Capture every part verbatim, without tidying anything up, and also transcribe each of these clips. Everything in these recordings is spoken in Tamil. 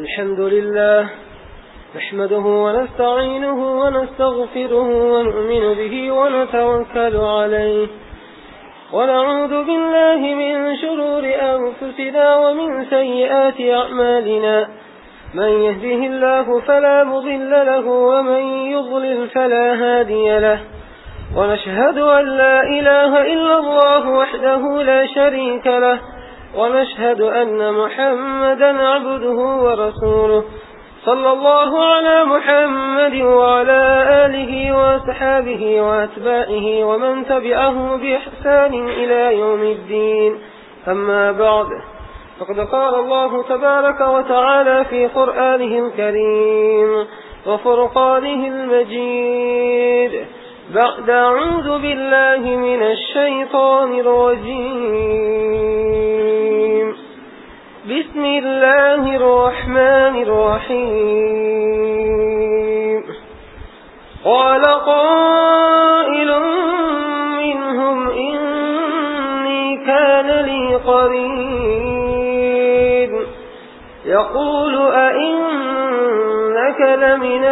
الحمد لله نحمده ونستعينه ونستغفره ونؤمن به ونتوكل عليه ونعوذ بالله من شرور أنفسنا ومن سيئات أعمالنا من يهده الله فلا مضل له ومن يضلل فلا هادي له ونشهد أن لا إله إلا الله وحده لا شريك له ونشهد أن محمدا عبده ورسوله صلى الله على محمد وعلى آله وصحابه وأتباعه ومن تبعه بإحسان إلى يوم الدين. أما بعد فقد قال الله تبارك وتعالى في قرآنه الكريم وفرقانه المجيد بعد أعوذ بالله من الشيطان الرجيم بسم الله الرحمن الرحيم قال قائل منهم إني كان لي قرين يقول أئنك لمن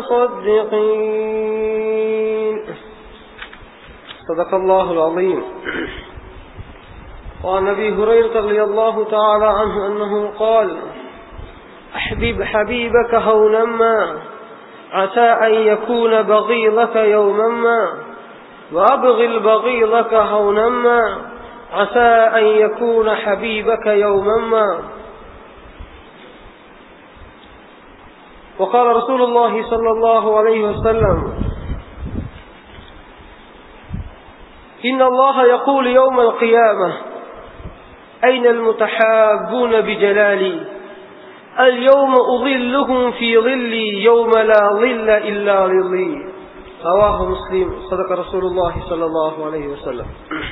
المصدقين. صدق الله العظيم. وعن أبي هريرة رضي الله تعالى عنه أنه قال أحبب حبيبك هونا ما عسى أن يكون بغيضك يوما ما وأبغل بغيضك هونا ما عسى أن يكون حبيبك يوما ما. وقال رسول الله صلى الله عليه وسلم إن الله يقول يوم القيامة أين المتحابون بجلالي اليوم أظلهم في ظلي يوم لا ظل إلا ظلي. رواه مسلم. صدق رسول الله صلى الله عليه وسلم.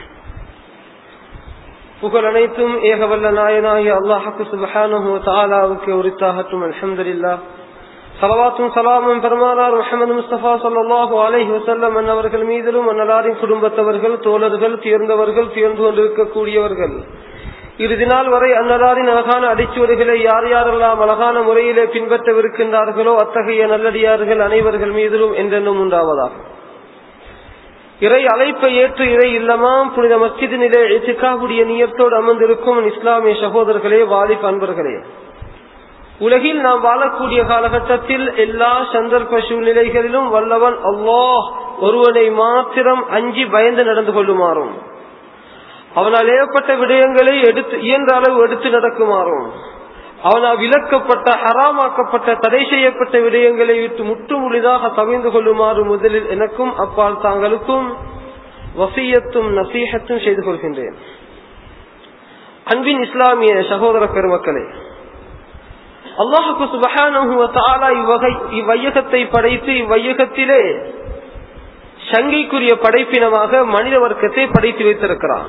புகழ் அனைத்தும் ஏகவல்ல நாயனாகிய அல்லாஹ்வுக்கு சுப்ஹானஹு வ தஆலாவுக்கு உரித்தாகட்டும். அல்ஹம்துலில்லாஹ். ஸலவாத்தும் ஸலாமும் பெருமானார் முஹம்மது முஸ்தபா ஸல்லல்லாஹு அலைஹி வஸல்லம் அன்னவர்கள் மீதிலும் அன்னலாரின் குடும்பத்தவர்கள் தோழர்கள் தேர்ந்தவர்கள் தேர்ந்து கொண்டிருக்கக்கூடியவர்கள் இறுதி நாள் வரை அன்னலாரின் அழகான அடிச்சுவடுகளை யார் யாரெல்லாம் அழகான முறையிலே பின்பற்றவிருக்கின்றார்களோ அத்தகைய நல்லடியார்கள் அனைவர்கள் மீதிலும் என்றென்றும் உண்டாவதாக. இறை அழைப்பை ஏற்று இறை இல்லமாம் புனித மஸ்ஜிதினிலே இத்திகாவுடைய நியத்தோடு அமர்ந்திருக்கும் இஸ்லாமிய சகோதரர்களே, வாலிப அன்பர்களே, உலகில் நாம் வாழக்கூடிய காலகட்டத்தில் எல்லா சந்தர்ப்ப சூழ்நிலைகளிலும் வல்லவன் அல்லாஹ் ஒருவனை மாத்திரம் அஞ்சி பயந்து நடந்து கொள்ளுமாறும், அவனால் ஏற்பட்ட விடயங்களை எடுத்து இயன்ற அளவு எடுத்து நடக்குமாறும், அவனால் விலக்கப்பட்ட ஹராமாக்கப்பட்ட தடை செய்யப்பட்ட விடயங்களை விட்டு முற்று முழுதாக தவிர்ந்து கொள்ளுமாறு முதலில் எனக்கும் அப்பால் தாங்களுக்கும் வசியத்தும் நசீஹத்தும் செய்து கொள்கின்றேன். அன்பின் இஸ்லாமிய சகோதர பெருமக்களே, அல்லாஹ்வுக்கு சுப்ஹானஹு வ தஆலா இவ்வகை இவ்வையகத்தை படைத்து இவ்வையகத்திலே சங்கைக்குரிய படைப்பினமாக மனித வர்க்கத்தை படைத்து வைத்திருக்கிறார்.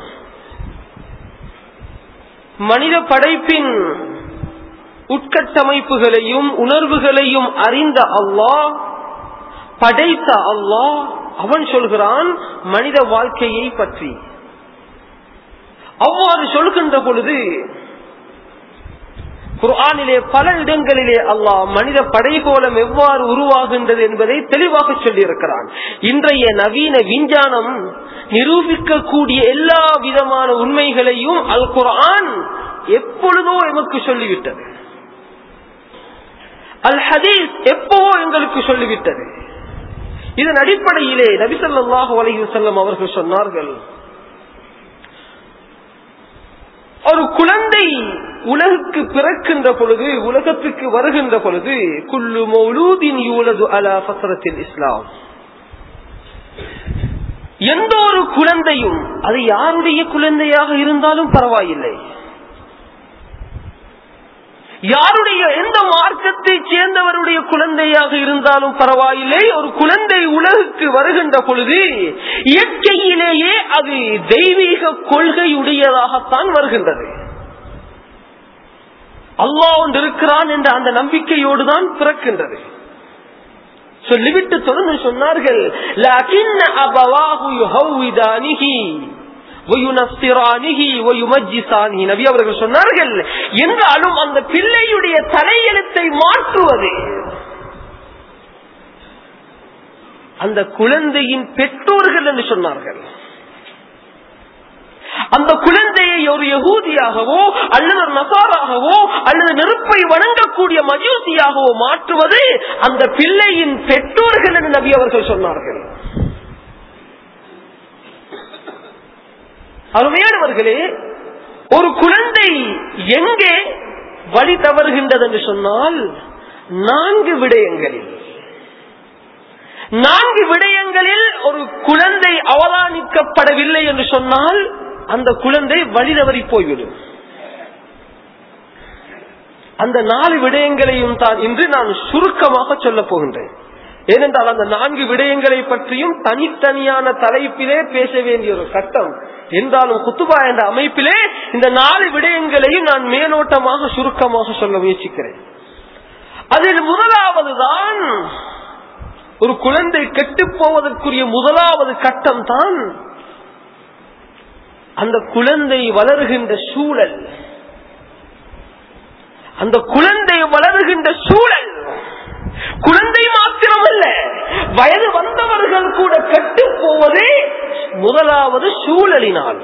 மனித படைப்பின் உட்கட்டமைப்புகளையும் உணர்வுகளையும் அறிந்த அல்லாஹ், படைத்த அல்லாஹ், அவன் சொல்கிறான் மனித வாழ்க்கையை பற்றி. அவ்வாறு சொல்கின்ற பொழுது குர்ஆனிலே பல இடங்களிலே அல்லாஹ் மனித படைகோலம் எவ்வாறு உருவாகின்றது என்பதை தெளிவாக சொல்லியிருக்கிறான். இன்றைய நவீன விஞ்ஞானம் நிரூபிக்கக்கூடிய எல்லா விதமான உண்மைகளையும் அல் குர்ஆன் எப்பொழுதோ எமக்கு சொல்லிவிட்டது. அல் ஹதீஸ் எப்பவோ எங்களுக்கு சொல்லிவிட்டது. இதன் அடிப்படையிலே நபி ஸல்லல்லாஹு அலைஹி வஸல்லம் அவர்கள் சொன்னார்கள், ஒரு குழந்தை உலகுக்கு பிறக்கின்ற பொழுது, உலகத்துக்கு வருகின்ற பொழுது, குல்லு மௌலூதின் யூலது அலா ஃபத்ரத்தில் இஸ்லாம், எந்த ஒரு குழந்தையும் அது யாருடைய குழந்தையாக இருந்தாலும் பரவாயில்லை, யாருடைய எந்த மார்க்கத்தை சேர்ந்தவருடைய குழந்தையாக இருந்தாலும் பரவாயில்லை, ஒரு குழந்தை உலகுக்கு வருகின்ற பொழுது இயற்கையிலேயே அது தெய்வீக கொள்கையுடையதாகத்தான் வருகின்றது. அல்லாஹ் ஒன்று இருக்கிறான் என்ற அந்த நம்பிக்கையோடு தான் பிறக்கின்றது. சொல்லிவிட்டு தொடர்ந்து சொன்னார்கள், லக்கின் அபவாஹு யுஹவ்விதானிஹி, நபி அவர்கள் சொன்னார்கள், என்றாலும் அந்த பிள்ளையுடைய தலையெழுத்தை மாற்றுவது அந்த குழந்தையின் பெற்றோர்கள் என்று சொன்னார்கள். அந்த குழந்தையை ஒரு யகூதியாகவோ அல்லது ஒரு நசாராகவோ அல்லது நெருப்பை வணங்கக்கூடிய மஜூசியாகவோ மாற்றுவது அந்த பிள்ளையின் பெற்றோர்கள் என்று நபி அவர்கள் சொன்னார்கள். அருமையானவர்களே, ஒரு குழந்தை எங்கே வழி தவறுகின்றது என்று சொன்னால் நான்கு விடயங்களில் நான்கு விடயங்களில் ஒரு குழந்தை அவதானிக்கப்படவில்லை என்று சொன்னால் அந்த குழந்தை வழி தவறி போய்விடும். அந்த நாலு விடயங்களையும் தான் இன்று நான் சுருக்கமாக சொல்ல போகின்றேன். ஏனென்றால் அந்த நான்கு விடயங்களை பற்றியும் தனித்தனியான தலைப்பிலே பேச வேண்டிய ஒரு கட்டம் என்றாலும் குத்துபா என்ற அமைப்பிலே இந்த நாலு விடயங்களையும் நான் மேலோட்டமாக சுருக்கமாக சொல்ல முயற்சிக்கிறேன். அதில் முதலாவது தான் ஒரு குழந்தை கெட்டு போவதற்குரிய முதலாவது கட்டம் தான் அந்த குழந்தை வளருகின்ற சூழல். அந்த குழந்தை வளருகின்ற சூழல் குழந்தை மாத்திரமல்ல, வயது வந்தவர்கள் கூட கெட்டு போவதே முதலாவது சூழலினால்.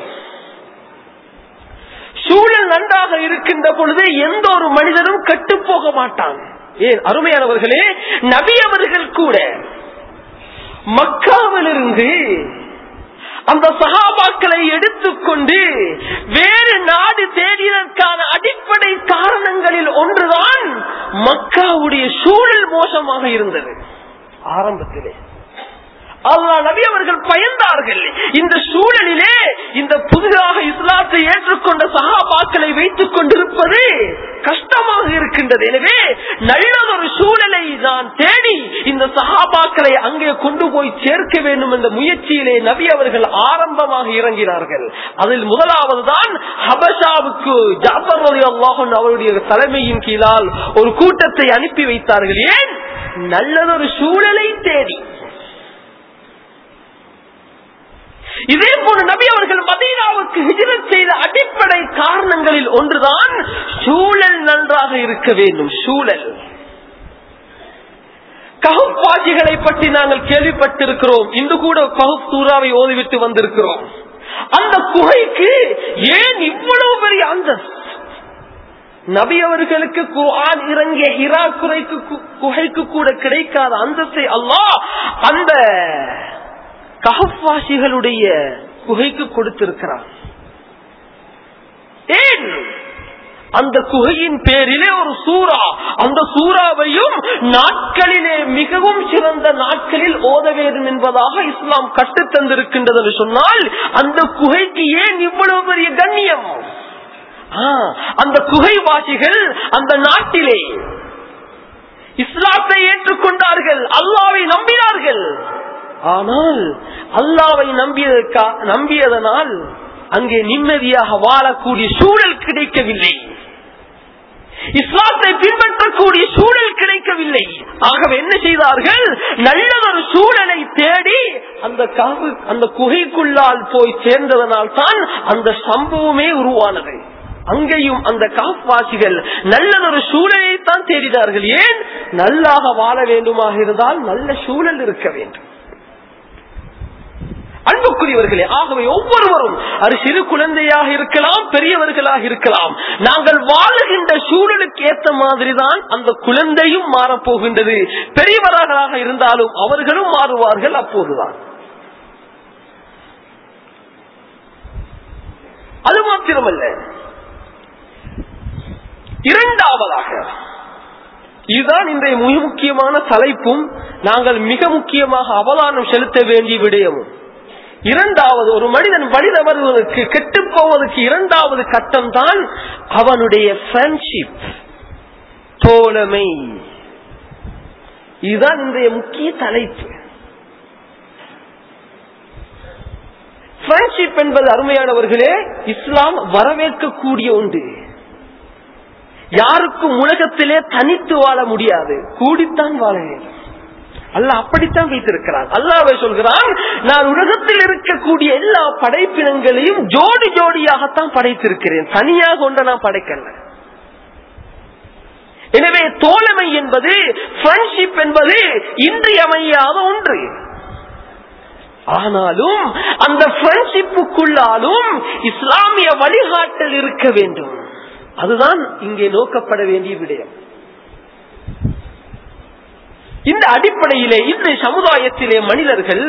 சூழல் நன்றாக இருக்கின்ற பொழுது எந்த ஒரு மனிதனும் கெட்டு போக மாட்டான். ஏன் அருமையானவர்களே, நபி அவர்கள் கூட மக்காவிலிருந்து அந்த சஹாபாக்களை எடுத்துக்கொண்டு வேறு நாடு தேடியதற்கான அடிப்படை காரணங்களில் ஒன்றுதான் மக்காவுடைய சூழல் மோசமாக இருந்தது. ஆரம்பத்திலே அல்லாஹ் நபி அவர்கள் பயந்தார்கள். இந்த சூழலிலே இந்த புதிதாக இஸ்லாத்தை ஏற்றுக்கொண்ட சஹாபாக்களை வைத்துக் கொண்டிருப்பது கஷ்டமாக இருக்கின்றது. எனவே நல்லதொரு சூழலை நான் தேடி இந்த சஹாபாக்களை அங்கே கொண்டு போய் சேர்க்க வேண்டும் என்ற முயற்சியிலே நபி அவர்கள் ஆரம்பமாக இறங்கினார்கள். அதில் முதலாவது தான் ஹபஷாவுக்கு ஜாஃபர் ரலியல்லாஹு அன்ஹு அவருடைய தலைமையின் கீழால் ஒரு கூட்டத்தை அனுப்பி வைத்தார்கள். ஏன்? நல்லதொரு சூழலை தேடி. இதே போல நபி அவர்கள் மதீனாவுக்கு ஹிஜ்ரத் செய்த அடிப்படை காரணங்களில் ஒன்றுதான் சூழல் நன்றாக இருக்க வேண்டும். சூழல். கஹஃப் வாசிகளை பற்றி நாங்கள் கேள்விப்பட்டிருக்கிறோம். இன்று கூட கஹஃப் சூராவை ஓதிவிட்டு வந்திருக்கிறோம். அந்த குகைக்கு ஏன் இவ்வளவு பெரிய அந்தஸ்து? நபி அவர்களுக்கு குர்ஆன் இறங்கிய ஹிரா குகைக்கு குகைக்கு கூட கிடைக்காத அந்தஸ்தை அல்லாஹ் அந்த கஹஃப்வாசிகளுடைய குகைக்கு கொடுத்திருக்கிறார். ஏன்? அந்த குகையின் பேரிலே ஒரு சூரா, அந்த சூறாவையும் நாட்களிலே மிகவும் சிறந்த நாட்களில் ஓத வேண்டும் என்பதாக இஸ்லாம் கற்றுத் தந்திருக்கின்றது என்று சொன்னால் அந்த குகைக்கு ஏன் இவ்வளவு பெரிய கண்ணியம்? அந்த குகைவாசிகள் அந்த நாட்டிலே இஸ்லாத்தை ஏற்றுக்கொண்டார்கள், அல்லாஹ்வை நம்பினார்கள். ஆனால் அல்லாஹ்வை நம்பியதற்கா நம்பியதனால் அங்கே நிம்மதியாக வாழக்கூடிய சூழல் கிடைக்கவில்லை. இஸ்லாத்தை பின்பற்றக்கூடிய சூழல் கிடைக்கவில்லை. ஆகவே என்ன செய்தார்கள்? நல்லதொரு சூழலை தேடி அந்த அந்த குகைக்குள்ளால் போய் சேர்ந்ததனால் தான் அந்த சம்பவமே உருவானது. அங்கேயும் அந்த காஃப்வாசிகள் நல்லதொரு சூழலை தான் தேடினார்கள். ஏன்? நல்லாக வாழ வேண்டுமாக இருந்தால் நல்ல சூழல் இருக்க வேண்டும். அன்புக்குரியவர்களே, ஆகவே ஒவ்வொருவரும் அது சிறு குழந்தையாக இருக்கலாம், பெரியவர்களாக இருக்கலாம், நாங்கள் வாழுகின்ற சூழலுக்கு ஏற்ற மாதிரி தான் அந்த குழந்தையும் மாறப்போகின்றது. பெரியவர்களாக இருந்தாலும் அவர்களும் மாறுவார்கள். அப்போதுதான். அது மாத்திரமல்ல, இரண்டாவதாக இதுதான் இன்றைய மிக முக்கியமான தலைப்பும் நாங்கள் மிக முக்கியமாக அவதானம் செலுத்த வேண்டிய விடயமும். இரண்டாவது, ஒரு மனிதன் வழிதவறுவதற்கு கெட்டு போவதற்கு இரண்டாவது கட்டம் தான் அவனுடைய ஃப்ரெண்ட்ஷிப், தோழமை. இதுதான் இன்றைய முக்கிய தலைப்பு. ஃப்ரெண்ட்ஷிப் என்பது அருமையானவர்களே இஸ்லாம் வரவேற்கக்கூடிய ஒன்று. யாருக்கும் உலகத்திலே தனித்து வாழ முடியாது, கூடித்தான் வாழ வேண்டும். அல்லாஹ் அப்படித்தான் வைத்திருக்கிறான். அல்லாஹ்வே சொல்கிறான், நான் உலகத்தில் இருக்கக்கூடிய எல்லா படைப்பினங்களையும் ஜோடி ஜோடியாகத்தான் படைத்திருக்கிறேன், தனியாக ஒன்றை நான் படைக்கல. எனவே தோழமை என்பது, ஃப்ரெண்ட்ஷிப் என்பது இன்றியமையாத ஒன்று. ஆனாலும் அந்த ஃப்ரெண்ட்ஷிப்புக்குள்ளாலும் இஸ்லாமிய வழிகாட்டல் இருக்க வேண்டும். அதுதான் இங்கே நோக்கப்பட வேண்டிய விடயம். இந்த அடிப்படையிலே இன்றைய சமுதாயத்திலே மனிதர்கள்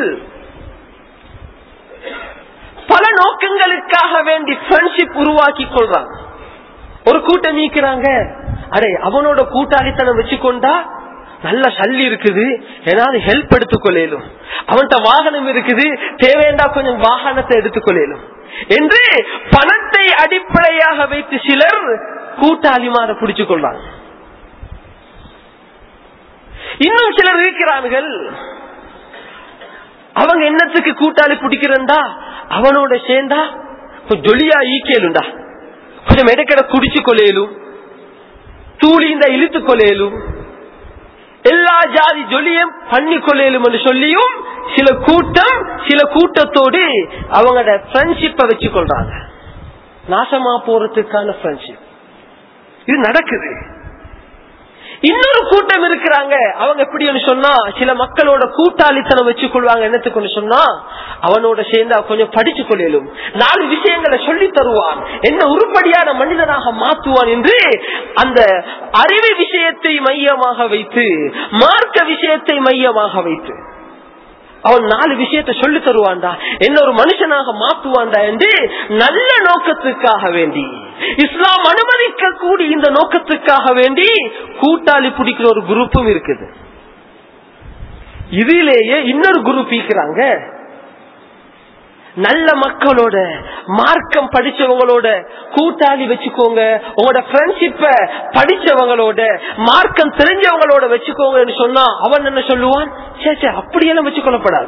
பல நோக்கங்களுக்காக வேண்டி ஃப்ரெண்ட்ஷிப் உருவாக்கி கொள்றாங்க. ஒரு கூட்டம் நீக்கிறாங்க, அடே அவனோட கூட்டாளித்தனம் வச்சுக்கொண்டா நல்ல சல்லி இருக்குது, ஏதாவது ஹெல்ப் எடுத்துக்கொள்ளும், அவன்கிட்ட வாகனம் இருக்குது, தேவையண்டா கொஞ்சம் வாகனத்தை எடுத்துக்கொள்ளும் என்று பணத்தை அடிப்படையாக வைத்து சிலர் கூட்டாளிமார பிடிச்சு கொள்றாங்க. இன்னும் சிலர் இருக்கிறார்கள், அவங்க என்னத்துக்கு கூட்டாளி பிடிக்கிறா, அவனோட சேர்ந்தா ஜொலியா ஈக்கேலுண்டா, கொஞ்சம் எடைக்கட குடிச்சு கொள்ளையிலும், தூளிந்த இழுத்து கொள்ளையிலும், எல்லா ஜாதி ஜொலியும் பண்ணி கொள்ளையிலும் என்று சொல்லியும் சில கூட்டம் சில கூட்டத்தோடு அவங்களோட ஃப்ரெண்ட்ஷிப்பை வச்சு கொள்றாங்க. நாசமா போறதுக்கான ஃப்ரெண்ட்ஷிப் இது நடக்குது. இன்னொரு கூட்டம் இருக்கிறாங்க, அவங்க எப்படி சொன்னா சில மக்களோட கூட்டாளித்தனம் வச்சு கொள்வாங்க. என்னத்துக்கு சொன்னா அவனோட சேர்ந்தா கொஞ்சம் படிச்சு கொள்ளும், நாலு விஷயங்களை சொல்லி தருவான், என்ன உருப்படியான மனிதனாக மாற்றுவான் என்று அந்த அறிவு விஷயத்தை மையமாக வைத்து, மார்க்க விஷயத்தை மையமாக வைத்து அவன் நாலு விஷயத்தை சொல்லி தருவான்டா, என்ன ஒரு மனுஷனாக மாற்றுவான்டா என்று நல்ல நோக்கத்துக்காக வேண்டி, இஸ்லாம் அனுமதிக்க கூடிய இந்த நோக்கத்துக்காக வேண்டி கூட்டாளி பிடிக்கிற ஒரு குரூப்பும் இருக்குது. இதிலேயே இன்னொரு குரூப் இருக்கிறாங்க, நல்ல மக்களோட மார்க்கம் படிச்சவங்களோட கூட்டாளி வச்சுக்கோங்க, உங்களோட ஃப்ரெண்ட்ஷிப்ப படிச்சவங்களோட மார்க்கம் தெரிஞ்சவங்களோட வச்சுக்கோங்க சொன்னா அவன் என்ன சொல்லுவான், சே சே அப்படியெல்லாம் வச்சுக்கொள்ளப்படாது,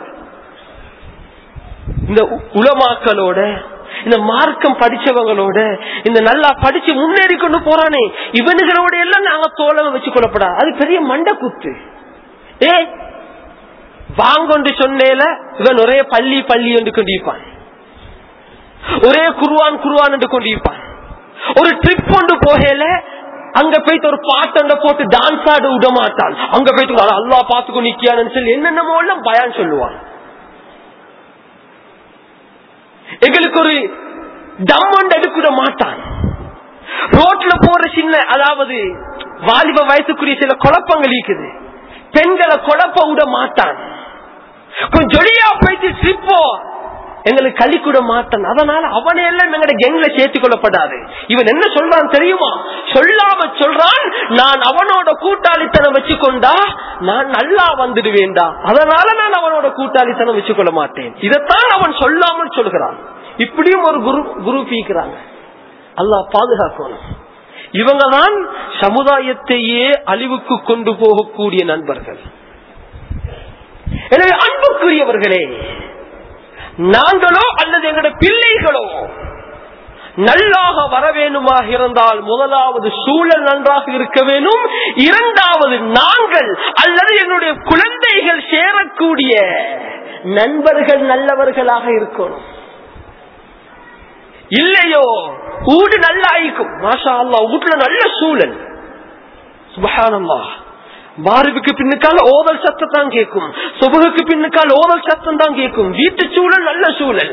இந்த உலமாக்களோட இந்த மார்க்கம் படிச்சவங்களோட இந்த நல்லா படிச்சு முன்னேறி கொண்டு போறானே இவனுகளோட எல்லாம் நாங்க தோழமை வச்சுக்கொள்ளப்படாது, அது பெரிய மண்ட குத்து. ஏ வாங்கொண்டு சொன்னேல இவன் ஒரே பள்ளி பள்ளி என்று கொண்டிருப்பான், ஒரே குருவான் குருவான் என்று கொண்டிருப்பான். ஒரு ட்ரிப் கொண்டு போகல அங்க போயிட்டு ஒரு பாட்டண்ட போட்டு டான்ஸ் ஆட விட மாட்டான், அங்க போயிட்டு அல்லா பாத்துக்கோ நிக்கியான்னு சொல்லி என்னென்னமோ எல்லாம் பயான் சொல்லுவான். எங்களுக்கு ஒரு தம்மண்ட் எடுக்க மாட்டான். ரோட்ல போற சின்ன அதாவது வாலிப வயசுக்குரிய சில குழப்பங்கள் இருக்குது, பெண்களை குழப்ப விட மாட்டான். கொஞ்சம் ஜொலியா போயிட்டு ட்ரிப்போ எங்களுக்கு கழி கூட மாட்டான். அதனால அவனை எல்லாம் எங்களோட கேங்ல சேர்த்து கொள்ளப்படாது. இவன் என்ன சொல்றான் தெரியுமா, சொல்லாம சொல்றான், நான் அவனோட கூட்டாளித்தனம் வச்சுக்கொண்டா நான் நல்லா வந்துடுவேண்டா, அதனால நான் அவனோட கூட்டாளித்தனம் வச்சுக்கொள்ள மாட்டேன். இதைத்தான் அவன் சொல்லாமல் சொல்கிறான். இப்படியும் ஒரு குரு குரு பீக்கிறாங்க. அல்லாஹ் பாதுகாக்கணும். இவங்கதான் சமுதாயத்தையே அழிவுக்கு கொண்டு போகக்கூடிய நண்பர்கள். எனவே அன்புக்குரியவர்களே, நாங்களோ அல்லது எங்களுடைய பிள்ளைகளோ நல்லாக வர வேணுமாக இருந்தால் முதலாவது சூழல் நன்றாக இருக்க வேணும், இரண்டாவது நாங்கள் அல்லது எங்களுடைய குழந்தைகள் சேரக்கூடிய நண்பர்கள் நல்லவர்களாக இருக்கணும். இல்லையோ ஊடு நல்லா ஆயிக்கும், மாஷா அல்லாஹ், வீட்டுல நல்ல சூழல், சுப்ஹானல்லாஹ், மாரிபுக்கு பின்னுக்கால ஓதல் சத்தம் தான் கேட்கும், சுபகுக்கு பின்னுக்கால ஓதல் சத்தம் தான் கேட்கும், வீட்டு சூழல் நல்ல சூழல்.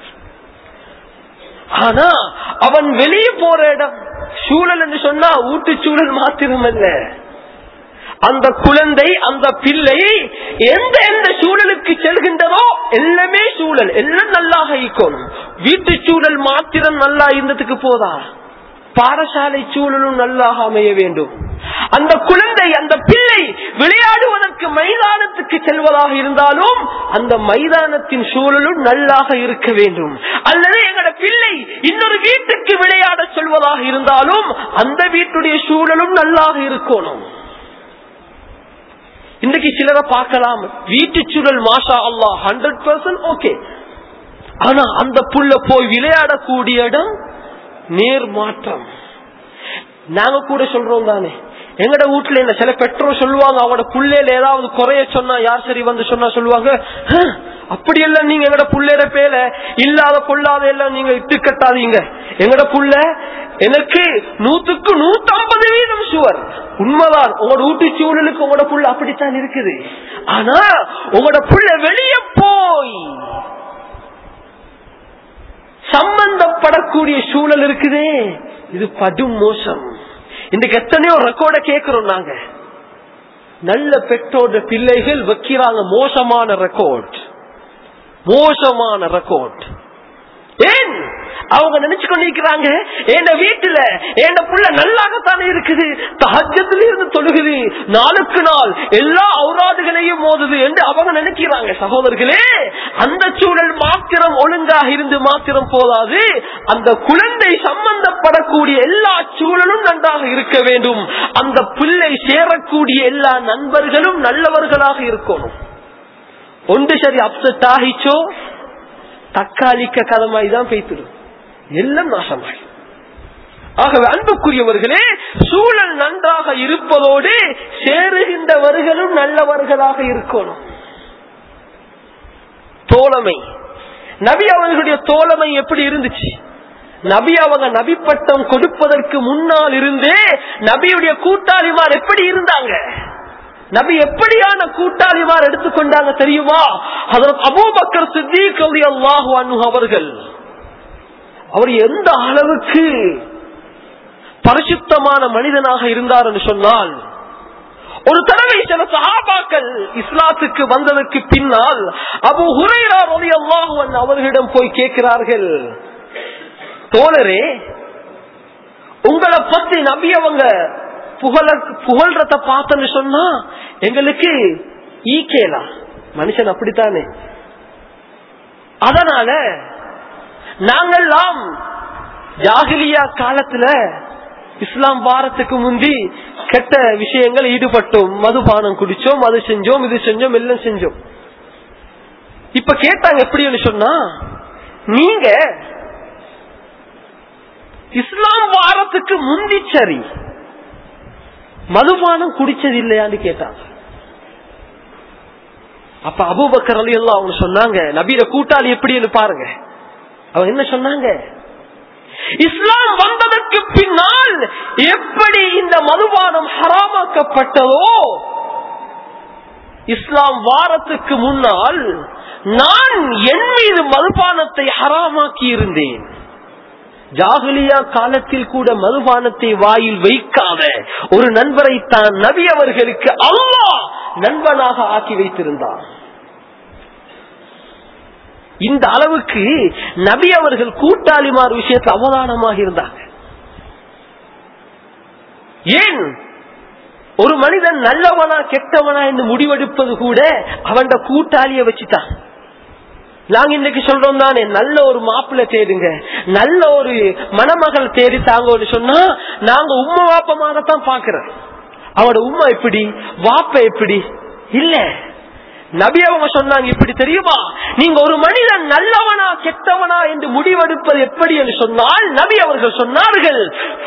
ஆனா அவன் வெளியே போற இடம் சூழல் என்று சொன்னா வீட்டு சூழல் மாத்திரம் அல்ல, அந்த குழந்தை அந்த பிள்ளை எந்த எந்த சூழலுக்கு செல்கின்றதோ எல்லாமே சூழல் எல்லாம் நல்லாக இருக்கணும். வீட்டு சூழல் மாத்திரம் நல்லா இருந்ததுக்கு போதா, பாடசாலை சூழலும் நல்லாக அமைய வேண்டும். அந்த குழந்தை அந்த பிள்ளை விளையாடுவதற்கு மைதானத்துக்கு செல்வதாக இருந்தாலும் அந்த மைதானத்தின் சூழலும் நல்லாக இருக்க வேண்டும். அல்லது எங்களோட பிள்ளை இன்னொரு வீட்டுக்கு விளையாட சொல்வதாக இருந்தாலும் அந்த வீட்டுடைய சூழலும் நல்லாக இருக்கணும். இன்றைக்கு சிலரை பார்க்கலாம், வீட்டு சூழல் மாஷா அல்லாஹ் ஹண்ட்ரட் பர்சன்ட் ஓகே, ஆனா அந்த புள்ள போய் விளையாடக்கூடிய இடம் நேர் மாற்றம். நாங்க கூட சொல்றோம் தானே, எங்கட வீட்டுல என்ன சில பெற்றோர் சொல்லுவாங்க, அவங்களோட புள்ளையில ஏதாவது குறைய சொன்னா, யார் சரி வந்து சொன்னா சொல்லுவாங்க, அப்படி எல்லாம் நீங்க எங்கட புள்ளையிட பேல இல்லாத பொல்லாத எல்லாம் நீங்க இட்டு கட்டாதீங்க. எங்கட புள்ள எனக்கு நூத்துக்கு நூத்தி ஐம்பது வீதம் சுவர். உண்மைதான், உங்களோட வீட்டு சூழலுக்கு உங்களோட புள்ள அப்படித்தான் இருக்குது. ஆனா உங்களோட புள்ள வெளியே போய் சம்பந்தப்படக்கூடிய சூழல் இருக்குதே, இது படும் மோசம். இன்றைக்கு எத்தனையோ ரெக்கார்ட கேட்கிறோம் நாங்க. நல்ல பெற்றோட பிள்ளைகள் வைக்கிறாங்க மோசமான ரெக்கார்ட், மோசமான ரெக்கார்ட். ஏன் அவங்க நினைச்சு கொண்டிருக்கிறாங்க, என் வீட்டுல என் புள்ள நல்லாகத்தானே இருக்குது, தஹஜ்ஜத்துல இருந்து தொழுகுது, நாளுக்கு நாள் எல்லா ஔராதுகளையும் மோதுது என்று அவங்க நினைக்கிறாங்க. சகோதரர்களே, அந்த சூழல் மாத்திரம் ஒழுங்காக இருந்து மாத்திரம் போதாது, அந்த குழந்தை சம்பந்தப்படக்கூடிய எல்லா சூழலும் நன்றாக இருக்க வேண்டும். அந்த பிள்ளை சேரக்கூடிய எல்லா நண்பர்களும் நல்லவர்களாக இருக்கணும். ஒன்று சரி அப்செட் ஆகிச்சோ தக்காளிக்க கதமாய் தான் பேய்த்திடும், எல்லாம் நாசமாய். ஆகவே அன்புக்குரியவர்களே, சூழல் நன்றாக இருப்பதோடு சேருகின்றவர்களும் நல்லவர்களாக இருக்கணும். தோழமை, நபி அவர்களுடைய தோழமை எப்படி இருந்துச்சு? நபி அவங்க நபி பட்டம் கொடுப்பதற்கு முன்னால் இருந்தே நபியுடைய கூட்டாளிமார் எப்படி இருந்தாங்க? நபி எப்படியான கூட்டாளிமார் எடுத்துக்கொண்டாங்க தெரியுமா? ஹஜ்ரத் அபூபக்கர் சித்தீக் ரலியல்லாஹு அன்ஹு அவர்கள், அவர் எந்த அளவுக்கு பரிசுத்தமான மனிதனாக இருந்தார் என்று சொன்னால், ஒரு தடவை சில சஹாபாக்கள் இஸ்லாத்துக்கு வந்ததற்கு பின்னால் அபூ ஹுரைரா ரலியல்லாஹு அன்ஹு அவர்களிடம் போய் கேட்கிறார்கள், தோழரே, உங்களை பத்தி நபி அவங்க புகழ புகழ்றத பார்த்தன்னு சொன்னா எங்களுக்கு ஈக்கேலா, மனுஷன் அப்படித்தானே, அதனால நாங்கெல்லாம் ஜாகிலியா காலத்துல இஸ்லாம் வாரத்துக்கு முந்தி கெட்ட விஷயங்கள் ஈடுபட்டோம், மதுபானம் குடிச்சோம், அது செஞ்சோம், இது செஞ்சோம், எல்லாம் செஞ்சோம். இப்ப கேட்டாங்க எப்படின்னு சொன்னா, நீங்க இஸ்லாம் வாரத்துக்கு முந்தி சரி மதுபானம் குடிச்சது இல்லையான்னு கேட்டாங்க. அப்ப அபூபக்கர் ரலியல்லாஹு அவங்க சொன்னாங்க, நபியோட கூட்டாளி எப்படின்னு பாருங்க. அவங்க என்ன சொன்னாங்க, இஸ்லாம் வந்ததற்கு பின்னால் எப்படி இந்த மதுபானம் ஹராமாக்கப்பட்டதோ, இஸ்லாம் வாரத்துக்கு முன்னால் நான் என் மீது மதுபானத்தை ஹராமாக்கி இருந்தேன். ஜாகிலியா காலத்தில் கூட மதுபானத்தை வாயில் வைக்காத ஒரு நண்பரை தான் நபி அவர்களுக்கு அல்லாஹ் நண்பனாக ஆக்கி வைத்திருந்தார். இந்த அளவுக்கு நபி அவர்கள் கூட்டாளிமார் விஷயத்தில் அவதானமாக இருந்தாங்க. ஏன் ஒரு மனிதன் நல்லவனா கெட்டவனா என்று முடிவெடுப்பது கூட அவன் கூட்டாளிய வச்சுட்டான். நாங்க இன்னைக்கு சொல்றோம் தானே, நல்ல ஒரு மாப்பிள்ளை தேடுங்க, நல்ல ஒரு மணமகள் தேடி தாங்கன்னு சொன்னா நாங்க உம்மா வாப்பமாகத்தான் பாக்குறோம். அவனோட உம்மா எப்படி, வாப்ப எப்படி இல்ல. நபி அவங்க சொன்னாங்க இப்படி தெரியுமா, நீங்க ஒரு மனிதன் நல்லவனா கெட்டவனா என்று முடிவெடுப்பது எப்படி என்று சொன்னால், நபி அவர்கள் சொன்னார்கள்,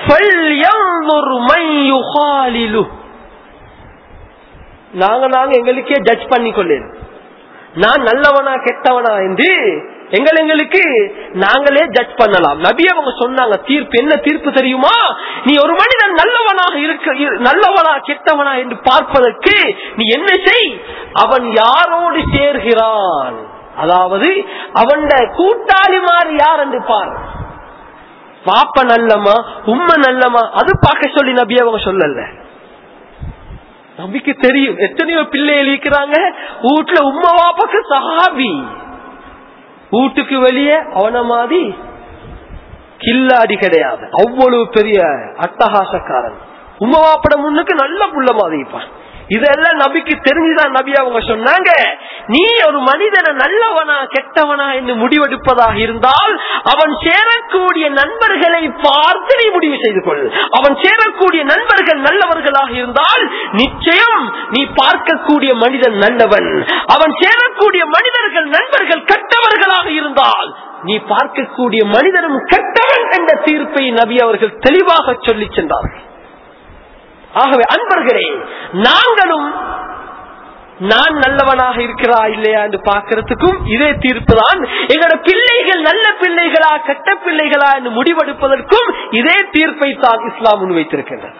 நாங்க நாங்க எங்களுக்கே ஜட்ஜ் பண்ணி கொள்ளேன், நான் நல்லவனா கெட்டவனா என்று எங்கள் எங்களுக்கு நாங்களே ஜட்ஜ் பண்ணலாம். நபி அவங்க சொன்னாங்க தீர்ப்பு என்ன தீர்ப்பு தெரியுமா, நீ ஒரு மனிதன் நல்லவனாக இருக்க நல்லவனா கெட்டவனா என்று பார்ப்பதற்கு நீ என்ன செய், அவன் யாரோடு சேர்கிறான், அதாவது அவன் கூட்டாளிமார் யார் என்று பார். பாப்ப நல்லமா உம்மை நல்லமா அது பார்க்க சொல்லி நபி அவங்க சொல்லல. நபிக்கு தெரியும் எத்தனையோ பிள்ளைகள் இருக்கிறாங்க வீட்டுல, உம்மா வாப்பாக்கு சஹாபி, வீட்டுக்கு வெளியே அவன மாதிரி கில்லாடி கிடையாது, அவ்வளவு பெரிய அட்டகாசக்காரன், உம்மா வாப்பட முன்னுக்கு நல்ல புள்ள மாதிரி இருப்பான். இதெல்லாம் நபிக்கு தெரிஞ்சுதான் நபி அவங்க சொன்னாங்க, நீ ஒரு மனிதனை நல்லவனா கெட்டவனா என்று முடிவெடுப்பதாக இருந்தால் அவன் சேரக்கூடிய நண்பர்களை பார்த்து நீ முடிவு செய்து கொள். அவன் சேரக்கூடிய நண்பர்கள் நல்லவர்களாக இருந்தால் நிச்சயம் நீ பார்க்கக்கூடிய மனிதன் நல்லவன். அவன் சேரக்கூடிய மனிதர்கள் நண்பர்கள் கெட்டவர்களாக இருந்தால் நீ பார்க்கக்கூடிய மனிதனும் கெட்டவன் என்ற தீர்ப்பை நபி அவர்கள் தெளிவாக சொல்லி சென்றார்கள். ஆகவே அன்பர்களே, நாங்களும் நான் நல்லவனாக இருக்கிறா இல்லையா என்று பார்க்கிறதுக்கும் இதே தீர்ப்பு தான். எங்களோட பிள்ளைகள் நல்ல பிள்ளைகளா கெட்ட பிள்ளைகளா என்று முடிவெடுப்பதற்கும் இதே தீர்ப்பை தான் இஸ்லாம் முன்வைத்திருக்கிறது.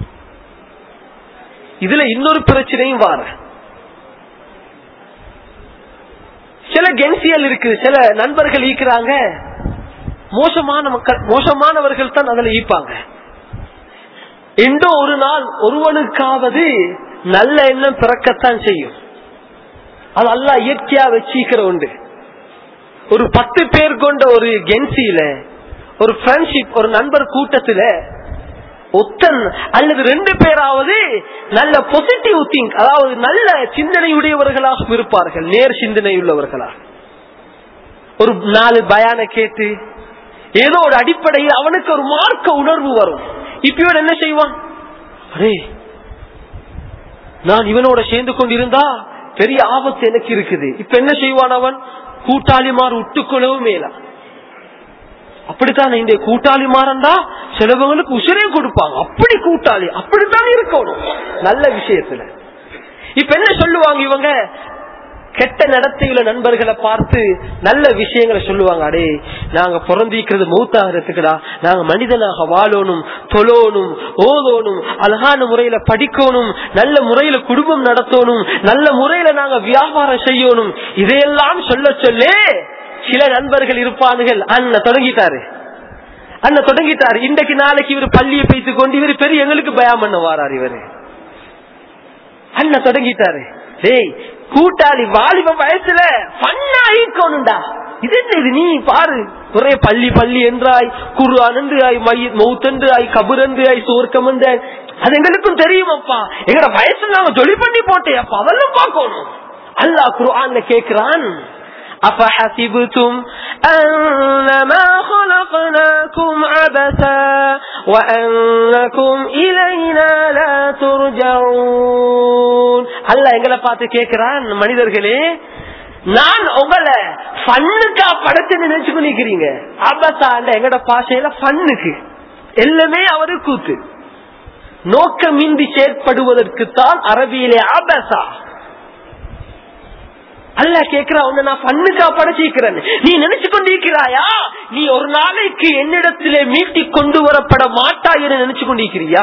இதுல இன்னொரு பிரச்சனையும் வார சில கென்சியல் இருக்கு, சில நண்பர்கள் ஈக்கிறாங்க, மோசமான மக்கள் மோசமானவர்கள் தான் அதில் ஈப்பாங்க. எந்தோ ஒரு நாள் ஒருவனுக்காவது நல்ல எண்ணம் பிறக்கத்தான் செய்யும். அது அல்லாஹ் இயற்கையா வச்சிக்கிற உண்டு. ஒரு பத்து பேர் கொண்ட ஒரு கென்சியில, ஒரு ஃப்ரெண்ட்ஷிப், ஒரு நண்பர் கூட்டத்துல ஒத்தன் அல்லது ரெண்டு பேராவது நல்ல பாசிட்டிவ் திங்க், அதாவது நல்ல சிந்தனையுடையவர்களாக இருப்பார்கள், நேர் சிந்தனை உள்ளவர்களாக. ஒரு நாலு பயான கேட்டு ஏதோ ஒரு அடிப்படையில் அவனுக்கு ஒரு மார்க்க உணர்வு வரும். இப்ப இவன் என்ன செய்வான், அரே நான் இவனோட சேர்ந்து கொண்டிருந்தா பெரிய ஆபத்து எனக்கு இருக்குது. இப்ப என்ன செய்வான், அவன் கூட்டாளிமார் விட்டுக்கொள்ளவும் மேலா. அப்படித்தான் இந்த கூட்டாளி மாறண்டா சிலவங்களுக்கு உசிரே கொடுப்பாங்க. அப்படி கூட்டாளி அப்படித்தான் இருக்கணும் நல்ல விஷயத்துல. இப்ப என்ன சொல்லுவாங்க இவங்க, கெட்ட நடத்தையுள்ள நண்பர்களை பார்த்து நல்ல விஷயங்களை சொல்லுவாங்க. அடே நாங்க பிறந்திக்கிறது மௌத்தாகிறதுக்குடா, நாங்க மனிதனாக வாழணும், தொழணும், ஓதணும், அழகான முறையில படிக்கணும், நல்ல முறையில குடும்பம் நடத்தணும், நல்ல முறையில நாங்க வியாபாரம் செய்யணும். இதையெல்லாம் சொல்ல சொல்லே சில நண்பர்கள் இருப்பார்கள், அண்ணன் தொடங்கிட்டாரு அண்ணன் தொடங்கிட்டாரு இன்றைக்கு நாளைக்கு இவர் பள்ளியை பேசிக் கொண்டு இவர் பெரிய எங்களுக்கு பயம் பண்ண வாரார். இவரு அண்ணன் தொடங்கிட்டாரு, டேய் கூட்டாளி வாலிப வயசுல பண்ணாயிக்கணும்டா, இது என்ன இது, நீ பாரு ஒரே பள்ளி பள்ளி என்றாய், குர்ஆன் என்றாய், மௌத் என்றாய், கபர் என்றாய், சுவர்க்கம் என்றாய், அது எங்களுக்கும் தெரியுமாப்பா, எங்கட வயசுல நாங்க ஜொலி பண்ணி போட்டேன் அப்பா, அதெல்லாம் பார்க்கணும். அல்லாஹ் குர்ஆன்ல கேக்குறான், أفحسبتم أنما خلقناكم عبثا وأنكم إلينا لا ترجعون. அல்லாஹ் எங்களை பார்த்து கேக்குறான், மனிதர்களே நான் உங்களை ஃபன்னுக்கா படைச்சு நினைச்சு நிக்கிறீங்க. அபசா எங்கட பாஷையில ஃபன்னுக்கு எல்லாமே அவரு கூத்து, நோக்கமின்றி செயற்படுவதற்குத்தான் அரபியிலே அபசா. அல்லாஹ் கேக்குறா, உன்னை நான் பண்ணுக்கா படைச்சிக்கிறேன், நீ நினைச்சு கொண்டிருக்கிறாயா நீ ஒரு நாளைக்கு என்னிடத்திலே மீட்டி கொண்டு வரப்பட மாட்டாய் என நினைச்சு கொண்டிருக்கிறியா?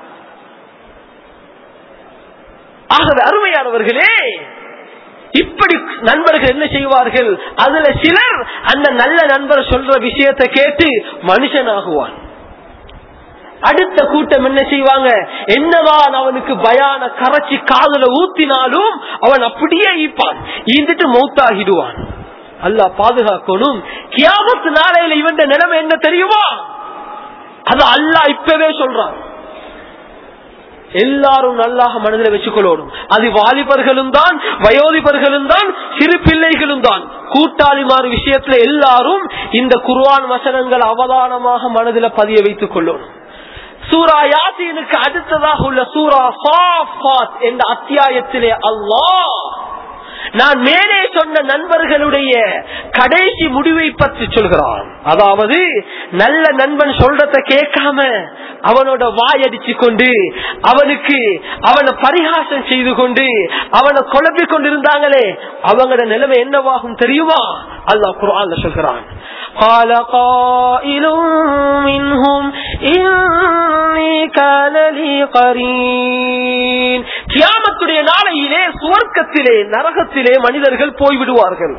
ஆகவே அருமையானவர்களே, இப்படி நண்பர்கள் என்ன செய்வார்கள், அதுல சிலர் அந்த நல்ல நண்பர் சொல்ற விஷயத்தை கேட்டு மனுஷனாகுவான். அடுத்த கூட்டம் என்ன செய்வாங்க, என்னதான் அவனுக்கு பயான கரைச்சி காதுல ஊத்தினாலும் அவன் அப்படியே ஈப்பான், ஈந்துட்டு மௌத்தாகிடுவான். அல்லாஹ் பாதுகாக்கணும். கியாமத் நாளையில இவன் நிலைமை என்ன தெரியுமா, அது அல்லாஹ் இப்பவே சொல்றான். எல்லாரும் நல்லாக மனதில் வச்சுக்கொள்ளணும். அது வாலிபர்களும் தான், வயோதிபர்களும் தான், சிறு பிள்ளைகளும் தான். கூட்டாளிமார் விஷயத்துல எல்லாரும் இந்த குர்ஆன் வசனங்கள் அவதானமாக மனதில் பதிய வைத்துக் கொள்ளணும். சூரா யாசீனுக்கு அடுத்ததாக உள்ள சூரா சாஃபாத் என்ற அத்தியாயத்திலே அல்லாஹ் நான் மேலே சொன்ன நண்பர்களுடைய கடைசி முடிவை பற்றி சொல்கிறான். அதாவது நல்ல நண்பன் சொல்றத கேட்காம அவனோட வாயடிச்சு கொண்டு அவனுக்கு அவனை பரிகாசம் செய்து கொண்டு அவனை குழப்பிக் கொண்டிருந்தாங்களே, அவங்களோட நிலைமை என்னவாகும் தெரியுமா? அல்லாஹ் குர்ஆன்ல சொல்கிறான், قال قائل منهم إني كان لي قرين. கியாமத்துடைய நாளையிலே சுவர்க்கத்திலே நரகத்திலே மனிதர்கள் போய்விடுவார்கள்.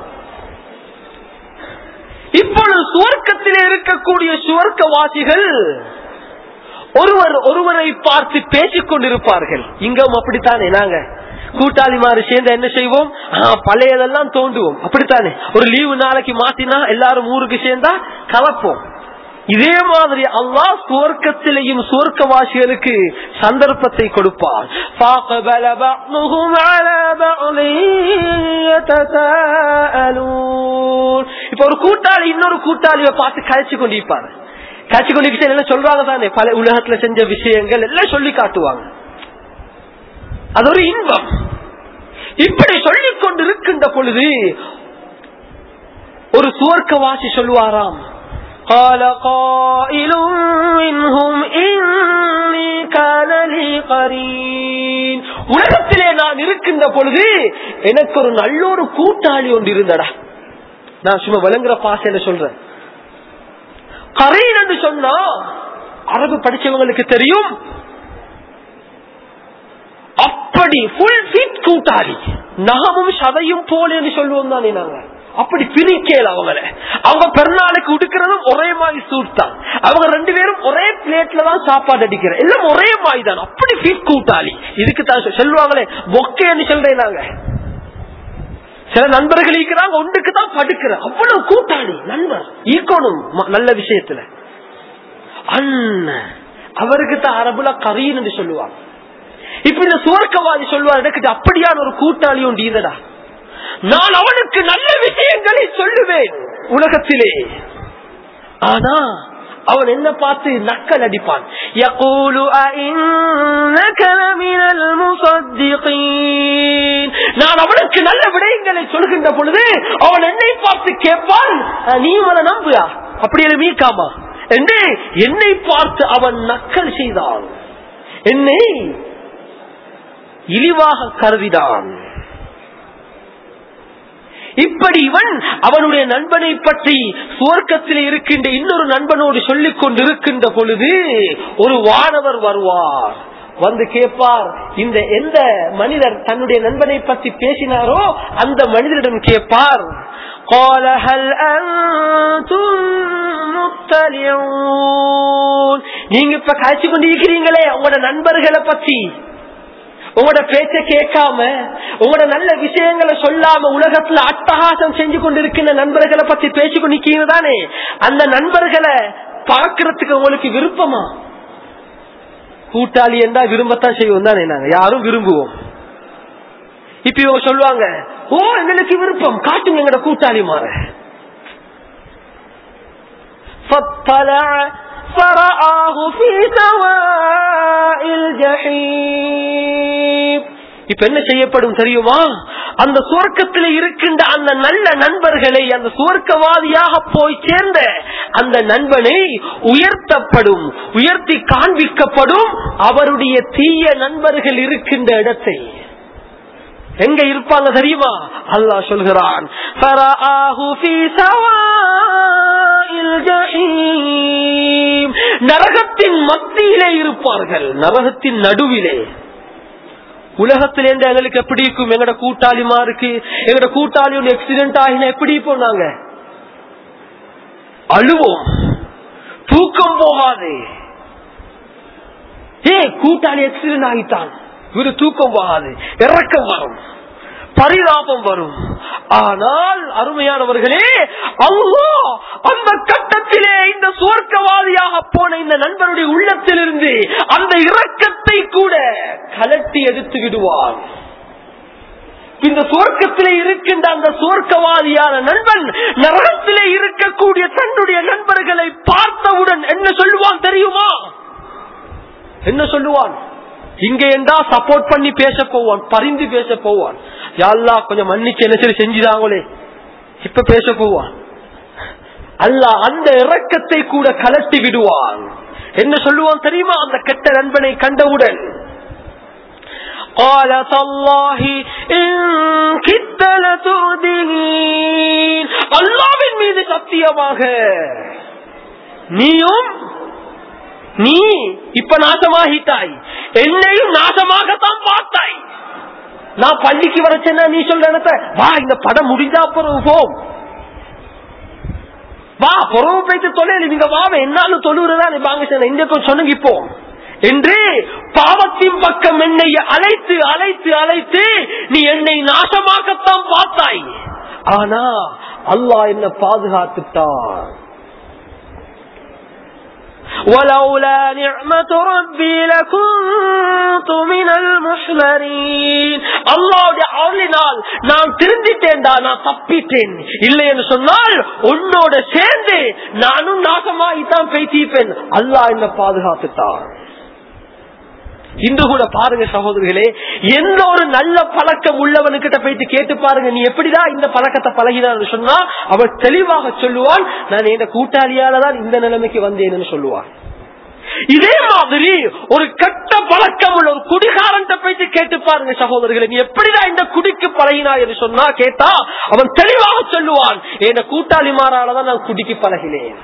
இப்பொழுது சுவர்க்கத்திலே இருக்கக்கூடிய சுவர்க்கவாசிகள் ஒருவர் ஒருவரை பார்த்து பேசிக் கொண்டிருப்பார்கள். இங்கும் அப்படித்தானே, நாங்க கூட்டாளிமாறு சேர்ந்து என்ன செய்வோம், பழையதெல்லாம் தோண்டுவோம். அப்படித்தானே, ஒரு லீவு நாளைக்கு மாத்தினா எல்லாரும் ஊருக்கு சேர்ந்தா கலப்போம். இதே மாதிரி அல்லாஹ் சுவர்க்கத்திலேயும் சுவர்க்கவாசிகளுக்கு சந்தர்ப்பத்தை கொடுப்பார். இப்ப ஒரு கூட்டாளி இன்னொரு கூட்டாளியை பார்த்து கழிச்சு கொண்டிருப்பாரு. கழிச்சு கொண்டிருக்க என்ன சொல்றாங்க தானே, பல உலகத்துல செஞ்ச விஷயங்கள் எல்லாம் சொல்லி காட்டுவாங்க. அது ஒரு இன்பம். இப்படி சொல்லிக் கொண்டிருக்கின்ற பொழுது ஒரு சுவர்க்கவாசி சொல்லுவாராம், قال قائل منهم إني كان لي قرين. உலகத்திலே நான் இருக்கின்ற பொழுது எனக்கு ஒரு நல்ல ஒரு கூட்டாளி ஒன்று இருந்தடா. நான் சும்மா விளங்குற பாசையில சொல்றேன். கரீன் என்று சொன்னா அரபு படிச்சவங்களுக்கு தெரியும், அப்படி ஃபுல் ஃபிட் கூட்டாளி, நகமும் சதையும் போல என்று சொல்லுவோம் தானே நாங்க. அப்படி பிரிக்கல அவங்கள. அவங்க பெருநாளுக்கு உடுக்கிறதும் ஒரே மாதிரி சூட் தான். அவங்க ரெண்டு பேரும் ஒரே பிளேட்ல தான் சாப்பாடு அடிக்கிற, எல்லாம் ஒரே மாதிரி தான். அப்படி ஃபிட் கூட்டாளி. இதுக்கு தான் சொல்லுவாங்களே பொக்கேன்னு சொல்றேன் நாங்க. சில நண்பர்கள் இருக்கிறாங்க, ஒன்றுக்கு தான் படுக்கிற, அவ்வளவு கூட்டாளி நண்பர் ஈக்கணும் நல்ல விஷயத்துல. அண்ணன் அவருக்கு தான் அரபுல கரீன் என்று சொல்லுவாங்க. இப்ப இந்த சுவர்க்கவாதி சொல்லுவார், எனக்கு அப்படியான ஒரு கூட்டாளி ஒன்று இதடா, நான் அவனுக்கு நல்ல விஷயங்களை சொல்லுவேன் உலகத்திலே. ஆனா அவன் என்ன பார்த்து நக்கல் அடிப்பான். நான் அவனுக்கு நல்ல விடயங்களை சொல்கின்ற பொழுது அவன் என்னை பார்த்து கேட்பான், நீ அவனை நம்புயா அப்படி மீக்காமா என்று என்னை பார்த்து அவன் நக்கல் செய்தான், என்னை இழிவாக கருதினான். இப்படி இவன் அவனுடைய நண்பனை பற்றி சுவர்க்கத்தில் இருக்கின்ற இன்னொரு நண்பனோடு சொல்லிக் கொண்டிருக்கின்ற பொழுது ஒரு வானவர் வருவார், வந்து கேட்பார், இந்த எந்த மனிதர் தன்னுடைய நண்பனை பற்றி பேசினாரோ அந்த மனிதரிடம் கேட்பார், நீங்க இப்ப காய்ச்சி கொண்டிருக்கிறீங்களே உங்களோட நண்பர்களை பற்றி, உங்களோட பேச்ச கேட்காம உங்களோட நல்ல விஷயங்களை சொல்லாம உலகத்துல அட்டகாசம் செஞ்சு கொண்டிருக்கின்ற நண்பர்களை பத்தி பேசிக்கொண்டிருக்கீங்க தானே, அந்த நண்பர்களை பார்க்கறதுக்கு உங்களுக்கு விருப்பமா? கூட்டாளி என்றா விரும்பத்தான் செய்வோம் தானே, நாங்க யாரும் விரும்புவோம். இப்ப இவங்க சொல்லுவாங்க, ஓ எங்களுக்கு விருப்பம், காட்டுங்க எங்களோட கூட்டாளி மாற. இப்ப என்ன செய்யப்படும் தெரியுமா? அந்த சுவர்க்கத்தில் இருக்கின்ற அந்த நல்ல நண்பர்களை, அந்த சுவர்க்கவாதியாக போய் சேர்ந்த அந்த நண்பனை உயர்த்தப்படும், உயர்த்தி காண்பிக்கப்படும் அவருடைய தீய நண்பர்கள் இருக்கின்ற இடத்தை. எங்க இருப்பாங்க தெரியுமா? அல்லாஹ் சொல்கிறான், நரகத்தின் மத்தியிலே இருப்பார்கள், நரகத்தின் நடுவிலே. உலகத்திலே எங்களுக்கு எப்படி இருக்கும்? எங்கட கூட்டாளிமா இருக்கு, எங்கட கூட்டாளி ஒரு ஆக்சிடென்ட் ஆகினா எப்படி போனாங்க? அழுவோம், தூக்கம் போகாது. ஏ கூட்டாளி ஆக்சிடென்ட் ஆகிட்டான், இவரு தூக்கம் போகாது, இறக்கம் வரும், பரிதாபம் வரும். ஆனால் அருமையானவர்களே, அல்லாஹ் அந்த கட்டத்திலே இந்த சுவர்க்கவாதியாக போன இந்த நண்பருடைய உள்ளத்திலிருந்து அந்த இரக்கத்தை கூட கலட்டி எடுத்து விடுவார். இந்த சுவர்க்கத்திலே இருக்கின்ற அந்த சுவர்க்கவாதியான நண்பன் நரகத்திலே இருக்கக்கூடிய தன்னுடைய நண்பர்களை பார்த்தவுடன் என்ன சொல்லுவான் தெரியுமா? என்ன சொல்லுவான்? இங்க என்றா சப்போர்ட் பண்ணி பேச போவான், பரிந்து பேச போவான், யா அல்லாஹ் கொஞ்சம் மன்னிச்சு என்ன சரி செஞ்சுதாங்களே, இப்ப பேச போவான். அல்லாஹ் அந்த இரக்கத்தை கூட கலட்டி விடுவான். என்ன சொல்லுவான் தெரியுமா? அந்த கெட்ட நண்பனை கண்டவுடன், அல்லாஹ்வின் மீது சத்தியமாக நீயும் நீ இப்ப நாசமாகிட்டாய், என்னையும் நாசமாகத்தான் பார்த்தாய். நான் பள்ளிக்கு வரச்சேன்னா நீ சொல்ற, வா இந்த படம் முடிஞ்சா போவோம், வா பொறவு போயிட்டு தொழில் நீங்க வாவ என்னாலும் தொழுறதா நீ வாங்க இந்த சொன்னுங்க இப்போ என்று பாவத்தின் பக்கம் என்னை அழைத்து அழைத்து அழைத்து நீ என்னை நாசமாகத்தான் பார்த்தாய். ஆனா அல்லாஹ் என்ன பாதுகாத்துட்டான். وَلَوْلَا نِعْمَةُ رَبِّي لَكُنْتُ مِنَ الْمُحْضَرِينَ. அல்லாஹ்வுடைய அருளினால் நான் திருந்திட்டேன்டா, நான் தப்பிட்டேன். இல்லை என்று சொன்னால் உன்னோட சேர்ந்து நானும் நாசமாகித்தான் பேசிப்பேன். அல்லாஹ் என்ன பாதுகாத்துட்டான். இன்று கூட பாருங்க சகோதரர்களே, எந்த ஒரு நல்ல பழக்கம் உள்ளவனுக்கிட்ட போயிட்டு கேட்டு பாருங்க, நீ எப்படிதான் இந்த பழக்கத்தை பழகினான்னு சொன்னா அவன் தெளிவாக சொல்லுவான், நான் இந்த கூட்டாளியால தான் இந்த நிலைமைக்கு வந்தேன்னு சொல்லுவான். இதே மாதிரி ஒரு கெட்ட பழக்கம் உள்ள ஒரு குடிகாரன் போயிட்டு கேட்டு பாருங்க சகோதரர்களை, நீ எப்படிதான் இந்த குடிக்கு பழகினா என்று சொன்னா கேட்டா அவன் தெளிவாக சொல்லுவான், என் கூட்டாளிமாராலதான் நான் குடிக்கு பழகினேன்.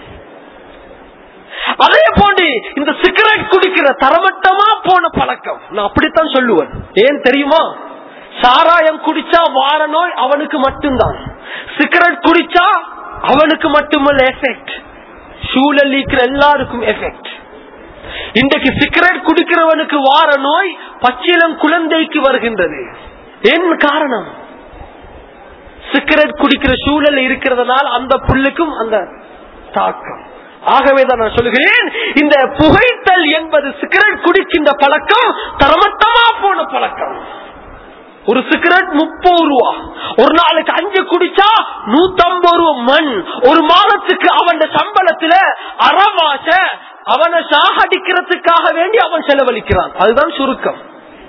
அதே போன்று இந்த சிகரெட் குடிக்கிற தரமட்டமா போன பழக்கம் நான் அப்படித்தான் சொல்லுவேன். ஏன் தெரியுமா? சாராயம் குடிச்சா வார நோய் அவனுக்கு மட்டும்தான், சிகரெட் குடிச்சா அவனுக்கு மட்டுமல்ல எஃபெக்ட், சூழல் இருக்கிற எல்லாருக்கும் எஃபெக்ட். இன்றைக்கு சிகரெட் குடிக்கிறவனுக்கு வார நோய் பச்சிலம் குழந்தைக்கு வருகின்றது. என்ன காரணம்? சிகரெட் குடிக்கிற சூழல் இருக்கிறதுனால அந்த புள்ளுக்கும் அந்த தாக்கம். ஆகவேதான் நான் சொல்லுகிறேன், இந்த புகைத்தல் என்பது சிகரெட் குடிக்கின்ற பழக்கம் தரமட்டமா போன பழக்கம். ஒரு சிகரெட் முப்பது ரூபா, ஒரு நாளைக்கு அஞ்சு குடிச்சா நூத்தி ஐம்பது ரூபா மண். ஒரு மாதத்துக்கு அவன் சம்பளத்துல அறவாச அவனை சாகடிக்கிறதுக்காக வேண்டி அவன் செலவழிக்கிறான். அதுதான் சுருக்கம்.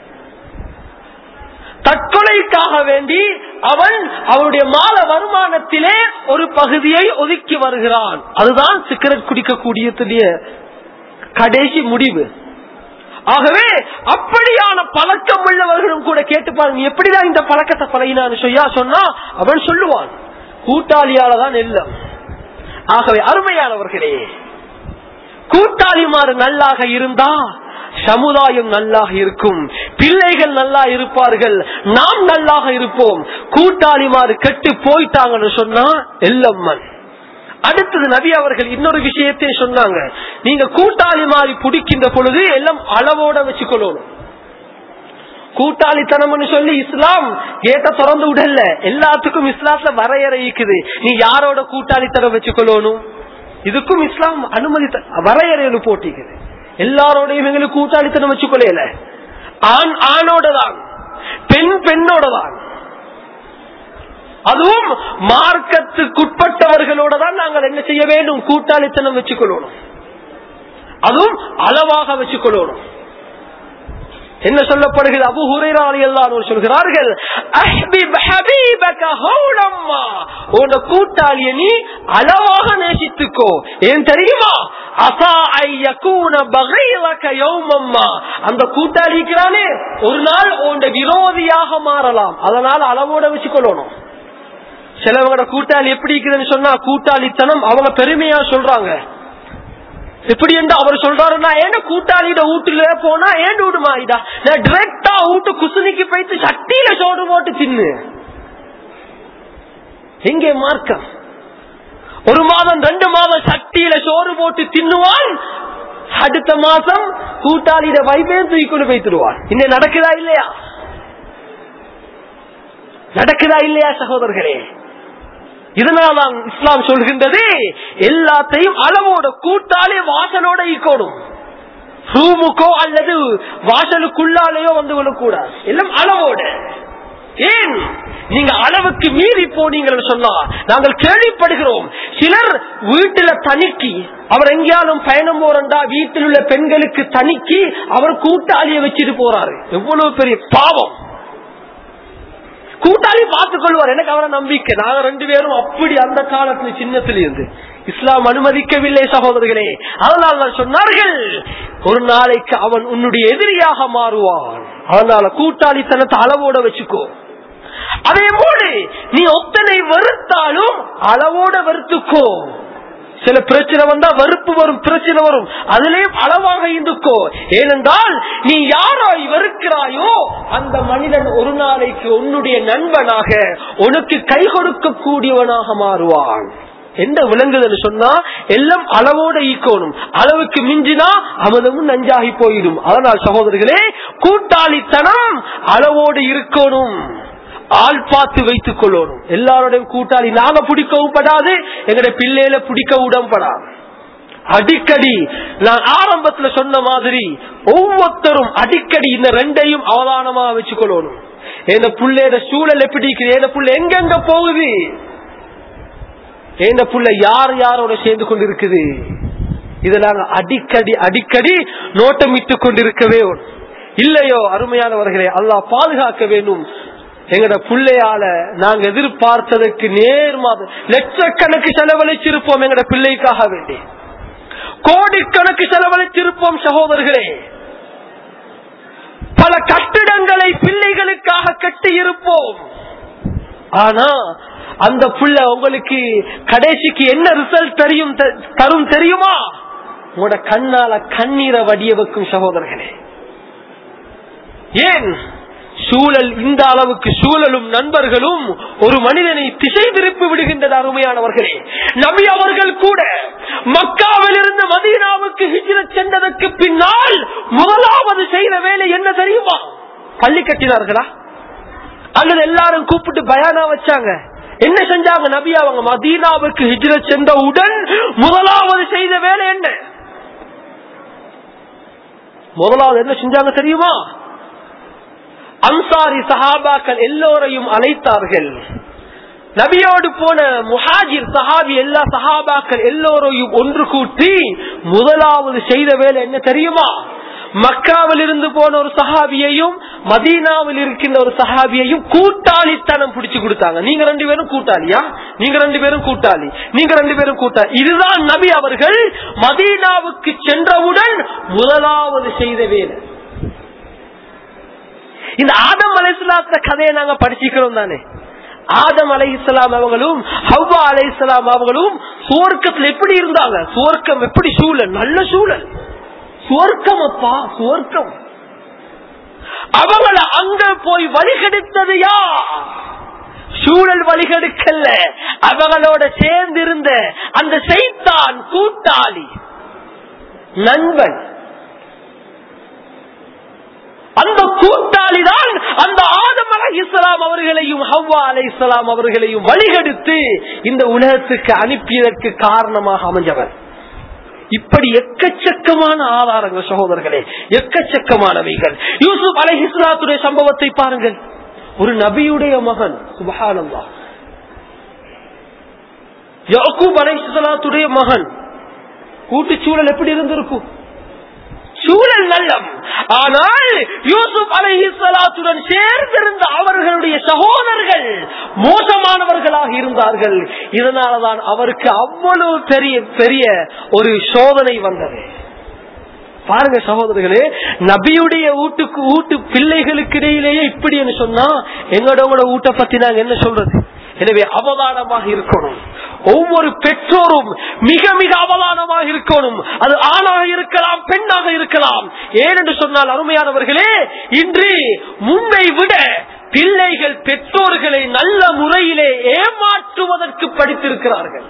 தற்கொலைக்காக வேண்டி அவன் அவனுடைய மாத வருமானத்திலே ஒரு பகுதியை ஒதுக்கி வருகிறான். அதுதான் சிகரெட் குடிக்கக்கூடிய கடைசி முடிவு. ஆகவே அப்படியான பழக்கம் உள்ளவர்களும் கூட கேட்டு பாருங்க, எப்படிதான் இந்த பழக்கத்தை பழகினான்னு சொல்லியா சொன்னா அவன் சொல்லுவான், கூட்டாளியாலதான் எல்லாம். ஆகவே அருமையானவர்களே, கூட்டாளிமாறு நல்லாக இருந்தா சமுதாயம் நல்லாக இருக்கும், பிள்ளைகள் நல்லா இருப்பார்கள், நாம் நல்லாக இருப்போம். கூட்டாளிமாறு கெட்டு போயிட்டாங்கன்னு சொன்னா எல்லம்மன். அடுத்தது நபி அவர்கள் இன்னொரு விஷயத்தை சொன்னாங்க, நீங்க கூட்டாளி மாறி பிடிக்கின்ற பொழுது எல்லாம் அளவோட வச்சுக்கொள்ளணும். கூட்டாளித்தனம் சொல்லி இஸ்லாம் கேட்ட திறந்து விடல, எல்லாத்துக்கும் இஸ்லாத்துல வரையறை இருக்குது. நீ யாரோட கூட்டாளித்தனம் வச்சுக்கொள்ளணும், இதுக்கும் இஸ்லாம் அனுமதி வரையறையில் போட்டிக்குது. எல்லாரோடையும் எங்களுக்கு கூட்டாளித்தனம் வச்சுக்கொள்ள, ஆண் ஆணோட தான், பெண் பெண்ணோட தான், அதுவும் மார்க்கத்துக்குட்பட்டவர்களோட தான் நாங்கள் என்ன செய்ய வேண்டும், கூட்டாளித்தனம் வச்சுக்கொள்ளணும். அதுவும் அளவாக வச்சுக்கொள்ளணும். என்ன சொல்லப்படுகிறது? அபூ ஹுரைரா ரலியல்லாஹு அன்ஹு சொல்கிறார்கள், அஹ்பிப் ஹபீபக ஹௌலம்மா, உன் கூட்டாளியை நீ அளவாக நேசித்துக்கோ. ஏன் தெரியுமா? அஸா அய்யகூன பகைலக யௌமம்மா, அந்த கூட்டாளி இருக்கிறானே ஒரு நாள் உன் விரோதியாக மாறலாம், அதனால அளவோட வச்சுக்கொள்ளணும். சிலவங்களோட கூட்டாளி எப்படி இருக்குதுன்னு சொன்னா கூட்டாளித்தனம் அவங்க பெருமையா சொல்றாங்க. எப்படி என்று அவர் சொல்றாருன்னா, ஏன் கூட்டாளியோட வீட்டுல போனா ஏன் விடுமா இதா, நான் டிரெக்டா வீட்டு குசுனிக்கு போயிட்டு சட்டியில சோறு போட்டு தின்னு. எங்கே மார்க்கம்? ஒரு மாதம் ரெண்டு மாதம் சட்டியில சோறு போட்டு தின்னுவான், அடுத்த மாசம் கூட்டாளியோட வைப்பே தூக்கிக்கொண்டு போய்த்துருவான். இன்னும் நடக்குதா இல்லையா? நடக்குதா இல்லையா சகோதரர்களே? இதனால இஸ்லாம் சொல்கின்றது, எல்லாத்தையும் அளவோட, கூட்டாளி வாசலோட ஈக்கணும். ரூமுக்கோ அல்லது வாசலுக்குள்ளாலேயோ வந்து விடக்கூடாது, எல்லாம் அளவோட. ஏன் நீங்க அளவுக்கு மீறி போனீங்கன்னு சொன்னா நாங்கள் கேள்விப்படுகிறோம், சிலர் வீட்டுல தணிக்கி, அவர் எங்கேயாலும் பயணம் போறா வீட்டில் உள்ள பெண்களுக்கு தணிக்கி அவர் கூட்டாளியை வச்சுட்டு போறாரு. எவ்வளவு பெரிய பாவம்! கூட்டாளி பார்த்துக் கொள்வார், எனக்கு அவரை நம்பிக்கை. நாங்க ரெண்டு பேரும் அப்படி அந்த காலத்துல சின்னத்தில இருந்து இஸ்லாம் அனுமதிக்கவில்லை சகோதரர்களே. அதனால சொன்னார்கள், ஒரு நாளைக்கு அவன் உன்னுடைய எதிரியாக மாறுவான், அதனால கூட்டாளித்தனத்தை அளவோட வச்சுக்கோ. அதே போல நீ ஒத்தனை வெறுத்தாலும் அளவோட வெறுத்துக்கோ. சில பிரச்சனை வந்தா வெறுப்பு வரும், பிரச்சனை வரும், அதிலேயும் அளவாக இருந்துக்கோ. ஏனென்றால் நீ யாரை வெறுக்கிறாயோ அந்த மனிதன் ஒரு நாளைக்கு உன்னுடைய நண்பனாக உனக்கு கை கொடுக்க கூடியவனாக மாறுவான். எந்த விளங்குதல் சொன்னா எல்லாம் அளவோட ஈக்கணும், அளவுக்கு மிஞ்சினா அமதமும் நஞ்சாகி போயிடும். அதனால் சகோதரர்களே, கூட்டாளித்தனம் அளவோடு இருக்கணும், ஆள் பார்த்து வைத்துக் கொள்ளணும். எல்லாரோடையும் கூட்டாளி நாங்க பிடிக்கவும் படாது, எங்களுடைய பிள்ளையில பிடிக்க உடம்படாது. அடிக்கடி நான் ஆரம்பத்துல சொன்ன மாதிரி ஒவ்வொருத்தரும் அடிக்கடி இந்த ரெண்டையும் அவதானமா வச்சுக் கொள்ளணும். எந்த பிள்ளையோட சூழல் எப்படி இருக்குது, எந்த பிள்ளை எங்கெங்க போகுது, எந்த பிள்ளை யார் யாரோட சேர்ந்து கொண்டு இருக்குது, இதெல்லாம் அடிக்கடி அடிக்கடி நோட்டமிட்டு கொண்டிருக்கவே இல்லையோ அருமையானவர்களே, அல்லாஹ் பாதுகாக்க வேண்டும். எங்கட பிள்ளையால நாங்க எதிர்பார்த்ததற்கு நேர்மாறு லட்சக்கணக்கு செலவழிச்சிருப்போம் எங்கட பிள்ளைக்காக வேண்டி. கோடிக்கணக்கு செலவழித்திருப்போம் சகோதரர்களே. பல கட்டிடங்களை பிள்ளைகளுக்காக கட்டி இருப்போம். ஆனா அந்த புள்ள உங்களுக்கு கடைசிக்கு என்ன ரிசல்ட் தெரியும் தரும் தெரியுமா? உங்களோட கண்ணால கண்ணீரை வடிய வைக்கும் சகோதரர்களே. ஏன் சூழல் இந்த அளவுக்கு சூழலும் நண்பர்களும் ஒரு மனிதனை திசை திருப்பி விடுகின்றது. அருமையானவர்களே, நபி அவர்கள் கூட மக்காவில் இருந்து மதீனாவுக்கு ஹிஜ்ரத் சென்றதற்கு பின்னால் முதலாவது செய்த வேலை என்ன தெரியுமா? பள்ளி கட்டினார்களா அல்லது எல்லாரும் கூப்பிட்டு பயானா வச்சாங்க? என்ன செஞ்சாங்க நபி அவங்க? மதீனாவுக்கு ஹிஜ்ரத் சென்றவுடன் முதலாவது செய்த வேலை என்ன? முதலாவது என்ன செஞ்சாங்க தெரியுமா? அன்சாரி சஹாபாக்கள் எல்லோரையும் அழைத்தார்கள். நபியோடு போன முஹாஜிர் சஹாபி எல்லா சஹாபாக்கள் எல்லோரையும் ஒன்று கூட்டி முதலாவது செய்த வேலை என்ன தெரியுமா? மக்காவில் இருந்து போன ஒரு சஹாபியையும் மதீனாவில் இருக்கின்ற ஒரு சஹாபியையும் கூட்டாளித்தனம் பிடிச்சு கொடுத்தாங்க. நீங்க ரெண்டு பேரும் கூட்டாளியா? நீங்க ரெண்டு பேரும் கூட்டாளி, நீங்க ரெண்டு பேரும் கூட்டாளி. இதுதான் நபி அவர்கள் மதீனாவுக்கு சென்றவுடன் முதலாவது செய்த வேலை. இந்த ஆதம் அலைஹிஸ்ஸலாத்த கதையை நாங்க படிச்சுக்கிறோம் தானே. ஆதம் அலைஹிஸ்ஸலாம் அவங்களும் ஹவ்வா அலைஹிஸ்ஸலாம் அவங்களும் சுவர்க்கத்தில் எப்படி இருந்தாங்க? சுவர்க்கம் எப்படி சூழல்? நல்ல சூழல், சுவர்க்கம் அப்பா, சுவர்க்கம். அவங்கள அங்க போய் வழிகெடுத்தது யார்? சூழல் வழிகெடுக்கல்ல, அவங்களோட சேர்ந்திருந்த அந்த சைத்தான் கூட்டாளி, நண்பன். அந்த கூட்டாளி தான் அந்த ஆதம் அலைஹிஸ்ஸலாம் அவர்களையும் ஹவ்வா அலைஹிஸ்ஸலாம் அவர்களையும் வழிகெடுத்து இந்த உலகத்துக்கு அனுப்பியதற்கு காரணமாக அமைஞ்சவர். இப்படி எக்கச்சக்கமான ஆதாரங்கள் சகோதரர்களே, எக்கச்சக்கமானவைகள். யூசுப் அலைஹிஸ்ஸலாத்துடைய சம்பவத்தை பாருங்கள். ஒரு நபியுடைய மகன், சுப்ஹானல்லாஹ், யாக்கூப் அலைஹிஸ்ஸலாத்துடைய மகன். கூட்டுச்சூழல் எப்படி இருந்திருக்கும்? சூழல் நல்லம். ஆனால் யூசுப் அலைஹிஸ்ஸலாத்துடன் சேர்ந்திருந்த அவர்களுடைய சகோதரர்கள் மோசமானவர்களாக இருந்தார்கள். இதனாலதான் அவருக்கு அவ்வளவு பெரிய பெரிய ஒரு சோதனை வந்தது. பாருங்க சகோதரர்களே, நபியுடைய வீட்டுக்கு வீட்டு பிள்ளைகளுக்கு இடையிலேயே இப்படி என்று சொன்னா எங்களோட வீட்டை பத்தி நாங்க என்ன சொல்றது? எனவே அவதானமாக இருக்கணும். ஒவ்வொரு பெற்றோரும் மிக மிக அவதானமாக இருக்கணும். அது ஆணாக இருக்கலாம், பெண்ணாக இருக்கலாம். ஏனென்று சொன்னால் அருமையானவர்களே, இன்று முன்னை விட பிள்ளைகள் பெற்றோர்களை நல்ல முறையிலே ஏமாற்றுவதற்கு படித்திருக்கிறார்கள்.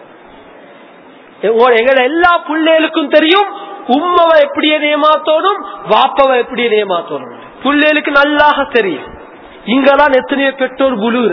எங்களை எல்லா பிள்ளைகளுக்கும் தெரியும் உம்மவை எப்படி ஏமாத்தோடும், வாப்பவை எப்படி ஏமாத்தோடும். பிள்ளைகளுக்கு நல்லாக தெரியும். இங்கதான் எத்தனையோ பெற்றோர் புழுற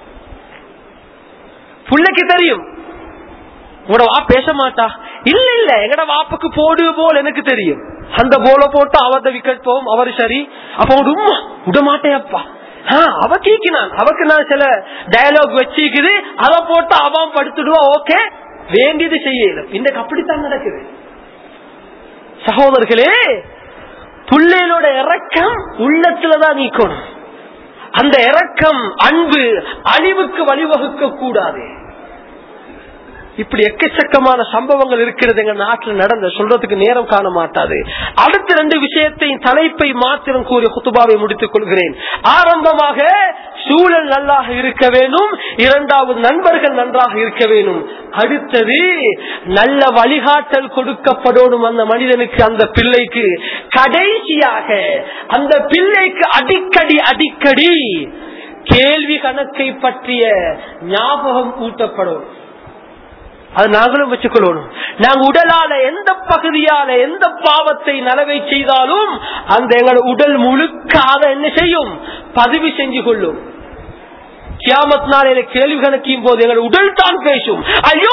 பிள்ளைக்கு தெரியும். உங்களோட வா பேச மாட்டா, இல்ல இல்ல எங்கட வாப்புக்கு போடு போல் எனக்கு தெரியும். அந்த போல போட்டு அவரது விக்கெட் போகும், அவரு சரி. அப்ப உம்மா விட மாட்டேப்பா, அவ கீக்கினான், அவக்கு நான் சில டயலாக் வச்சுக்குது, அதை போட்டு அவன் படுத்துடுவா. ஓகே, வேண்டியது செய்யல. இந்த அப்படித்தான் நடக்குது சகோதரர்களே. பிள்ளைகளோட இறக்கம் உள்ளத்துலதான் நீக்கணும். அந்த இரக்கம், அன்பு அழிவுக்கு வழிவகுக்க கூடாது. இப்படி எக்கச்சக்கமான சம்பவங்கள் இருக்கிறது எங்க நாட்டில் நடந்த, சொல்றதுக்கு நேரம் காண மாட்டாது. அடுத்த ரெண்டு விஷயத்தையும் தலைப்பை மாத்திரம் கூறி குத்துபாவை முடித்துக் கொள்கிறேன். ஆரம்பமாக சூழல் நல்லாக இருக்க வேண்டும், இரண்டாவது நண்பர்கள் நன்றாக இருக்க வேண்டும், அடுத்தது நல்ல வழிகாட்டல் கொடுக்கப்படணும் அந்த மனிதனுக்கு, அந்த பிள்ளைக்கு. கடைசியாக அந்த பிள்ளைக்கு அடிக்கடி அடிக்கடி கேள்வி கணக்கை பற்றிய ஞாபகம் ஊட்டப்படும். அது நாங்களும் வச்சுக்கொள்ளணும். நாங்க உடலால எந்த பகுதியால எந்த பாவத்தை நலவை செய்தாலும் அந்த எங்களோட உடல் முழுக்க அதை என்ன செய்யும்? பதிவு செஞ்சு கொள்ளும். கியாமத் நாளையில கேள்வி கணக்கின் போது எங்களோட உடல் தான் பேசும்.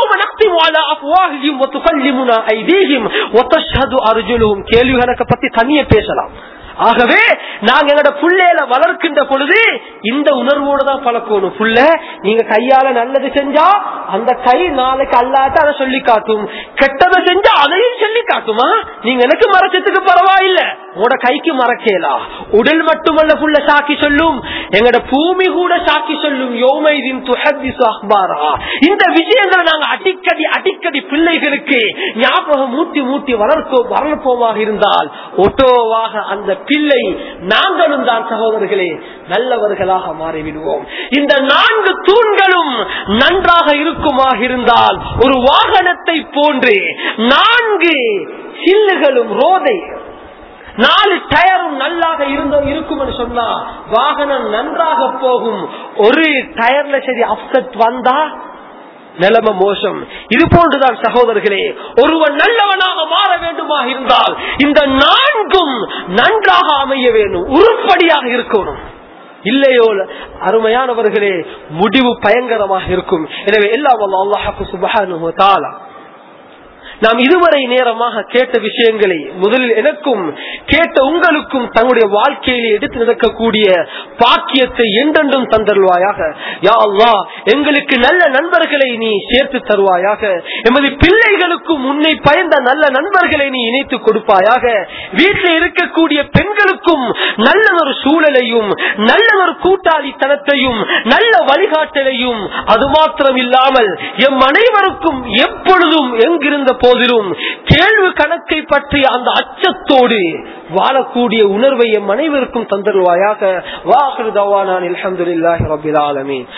கேள்வி கணக்க பத்தி தனியே பேசலாம். ஆகவே நாங்க எங்களோட புள்ளையில வளர்க்கின்ற பொழுது இந்த உணர்வோடு தான் பழக்கணும். புள்ள நீங்க கையால நல்லது செஞ்சா அந்த கை நாளைக்கு அல்லாட்ட அதை சொல்லி காட்டும், கெட்டதை செஞ்சா அதையும் சொல்லி காட்டுமா. நீங்க எனக்கு மறைச்சதுக்கு பரவாயில்ல, உங்களோட கைக்கு மறக்கலா. உடல் மட்டுமல்ல புள்ள சாக்கி சொல்லும், எங்கட பூமி கூட சாக்கி சொல்லும். யௌமைதின் துஹத்திஸு அக்பாரா. இந்த விஷயங்களை நாங்க அடிக்கடி அடிக்கடி பிள்ளைகளுக்கு ஞாபகம் மூட்டி மூட்டி வளர்க்கோ வளர்ப்போமாக இருந்தால் ஒட்டோவாக அந்த பிள்ளை நாங்களும் தான் சகோதரர்களே நல்லவர்களாக மாறிவிடுவோம். இந்த நான்கு தூண்களும் நன்றாக இருக்குமாக இருந்தால் ஒரு வாகனத்தை போன்று நான்கு சில்லுகளும் ரோதை நாலு டயரும் நல்லாக இருந்தோம் இருக்கும் என்று சொன்னா வாகனம் நன்றாக போகும். ஒரு டயர்ல சரி அப்செட் வந்தா நிலைமை மோசம். இது போன்றுதான் சகோதரர்களே ஒருவன் நல்லவனாக மாற வேண்டுமாக இருந்தால் இந்த நான்கும் நன்றாக அமைய வேண்டும், உருப்படியாக இருக்கணும். இல்லையோ அருமையானவர்களே முடிவு பயங்கரமாக இருக்கும். எனவே எல்லாம் அல்லாஹ் சுப்ஹானஹு வ தஆலா நாம் இதுவரை நேரமாக கேட்ட விஷயங்களை முதலில் எனக்கும் கேட்ட உங்களுக்கும் தங்களுடைய வாழ்க்கையிலே எடுத்து நடக்கக்கூடிய பாக்கியத்தை என்றென்றும் தந்தருவாயாக. யா அல்லாஹ் எங்களுக்கு நல்ல நண்பர்களை நீ சேர்த்து தருவாயாக. எமது பிள்ளைகளுக்கும் உன்னை பயந்த நல்ல நண்பர்களை நீ இணைத்து கொடுப்பாயாக. வீட்டில் இருக்கக்கூடிய பெண்களுக்கும் நல்ல ஒரு சூழலையும் நல்ல ஒரு கூட்டாளித்தனத்தையும் நல்ல வழிகாட்டலையும் அது மாத்திரம் இல்லாமல் எம் அனைவருக்கும் எப்பொழுதும் எங்கிருந்த போதிலும் கேள்வி கணக்கை பற்றிய அந்த அச்சத்தோடு வாழக்கூடிய உணர்வை எம் அனைவருக்கும் தந்தருவாயாக. வாஹிரு தவானா அல்ஹம்துலில்லாஹி ரப்பில் ஆலமீன்.